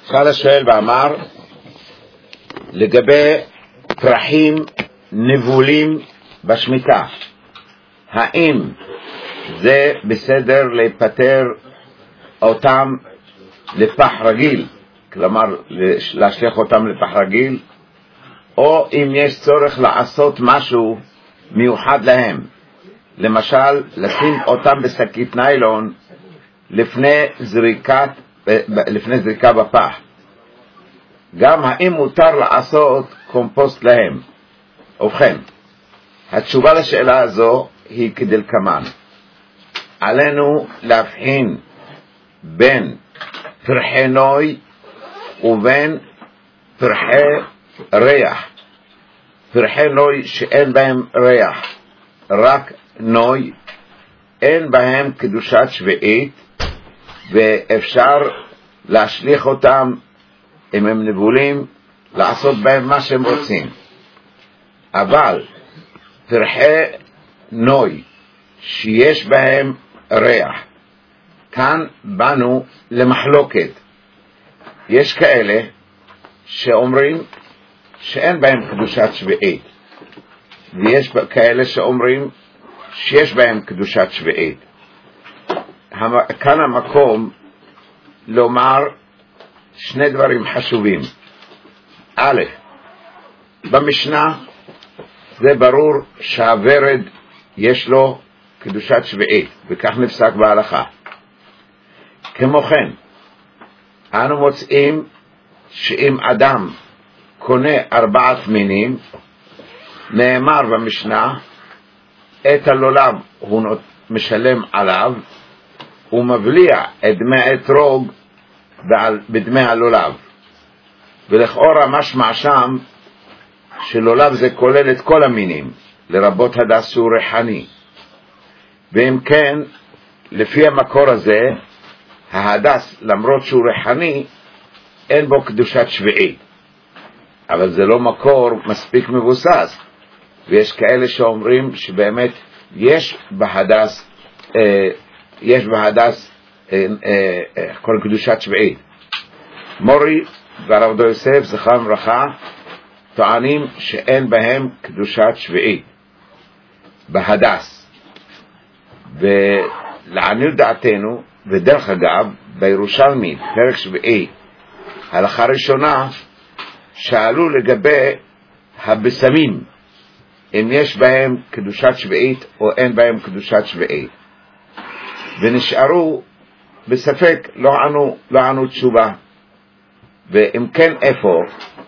אחד השואל ואמר לגבי פרחים נבולים בשמיטה, האם זה בסדר להיפטר אותם לפח רגיל, כלומר להשליך אותם לפח רגיל, או אם יש צורך לעשות משהו מיוחד להם, למשל לשים אותם בשקית ניילון לפני זריקה בפח. גם האם מותר לעשות קומפוסט להם? ובכן, התשובה לשאלה הזו היא כדלקמן: עלינו להבחין בין פרחי נוי ובין פרחי ריח. פרחי נוי שאין בהם ריח, רק נוי, אין בהם קדושת שביעית, ואפשר להשליך אותם אם הם נבולים, לעשות בהם מה שהם רוצים. אבל פרחי נוי שיש בהם ריח, כאן באנו למחלוקת. יש כאלה שאומרים שאין בהם קדושת שביעית, ויש כאלה שאומרים שיש בהם קדושת שביעית. כאן המקום לומר שני דברים חשובים. א', במשנה זה ברור שהוורד יש לו קדושת שביעית, וכך נפסק בהלכה. כמו כן, אנו מוצאים שאם אדם קונה 4 מינים, נאמר במשנה, את הלולב הוא משלם עליו, ומבליע את דמי האתרוג בדמי הלולב. ולכאורה משמע שם שלולב זה כולל את כל המינים, לרבות הדס שהוא ריחני. ואם כן, לפי המקור הזה, ההדס, למרות שהוא ריחני, אין בו קדושת שביעית. אבל זה לא מקור מספיק מבוסס, ויש כאלה שאומרים שבאמת יש בהדס כל קדושת שביעית. מורי והרב דו יוסף זכרם לברכה טוענים שאין בהם קדושת שביעית בהדס. ולעניות דעתנו, ודרך אגב בירושלמי פרק שביעי הלכה ראשונה, שאלו לגבי הבשמים, אם יש בהם קדושת שביעית או אין בהם קדושת שביעית, ונשארו בספק, לא ענו תשובה. ואם כן, איפה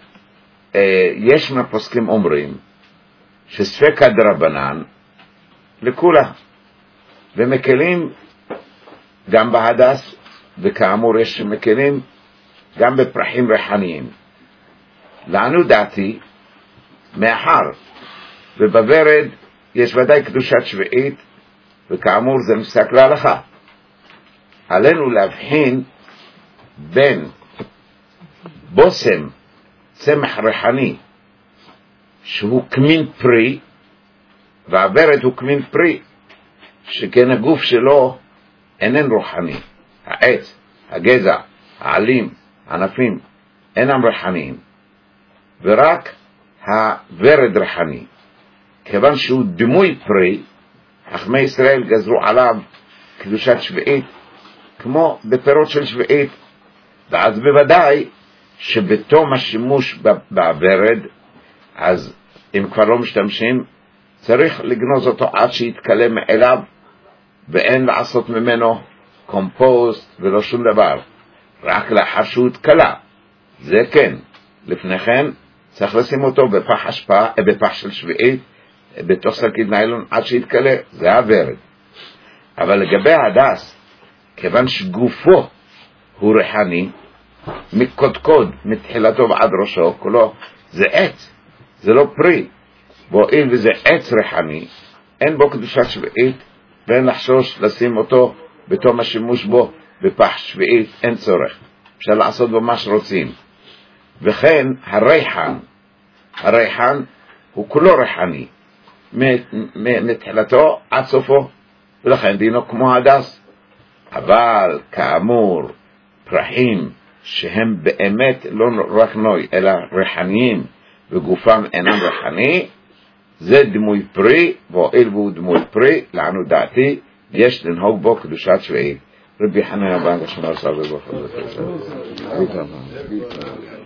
יש מהפוסקים אומרים שספק הדרבנן לכולה, ומקלים גם בהדס, וכאמור יש שמקלים גם בפרחים ריחניים. לענו דעתי, מאחר ובוורד יש ודאי קדושת שביעית, וכאמור זה נפסק להלכה, עלינו להבחין בין בושם, צמח ריחני שהוא קמין פרי, והוורד הוא קמין פרי שכן הגוף שלו אינן רוחני. העץ, הגזע, העלים, הענפים אינם ריחניים, ורק הוורד ריחני. כיוון שהוא דמוי פרי, חכמי ישראל גזרו עליו קדושת שביעית כמו בפירות של שביעית. ואז בוודאי שבתום השימוש בוורד, אז אם כבר לא משתמשים, צריך לגנוז אותו עד שיתקלה מאליו, ואין לעשות ממנו קומפוסט ולא שום דבר, רק לאחר שהוא התקלה. זה כן. לפני כן צריך לשים אותו בפח אשפה, בפח של שביעית, בתוך שקית ניילון עד שיתקלה. זה הוורד. אבל לגבי הדס, כיוון שגופו הוא ריחני, מקודקוד מתחילתו ועד ראשו כולו, זה עץ, זה לא פרי. והואיל וזה עץ ריחני, אין בו קדושת שביעית, ואין לחשוש לשים אותו בתום השימוש בו בפח שביעית, אין צורך, אפשר לעשות בו מה שרוצים. וכן הריחן הוא כולו ריחני מתחילתו עד סופו, ולכן דינו כמו הדס. אבל כאמור פרחים שהם באמת לא רק נוי, אלא ריחניים וגופם אינם ריחני, זה דמוי פרי, והואיל והוא דמוי פרי, לענו דעתי, יש לנהוג בו קדושת שביעית. רבי חנן הבן השמר סבא בכל זאת.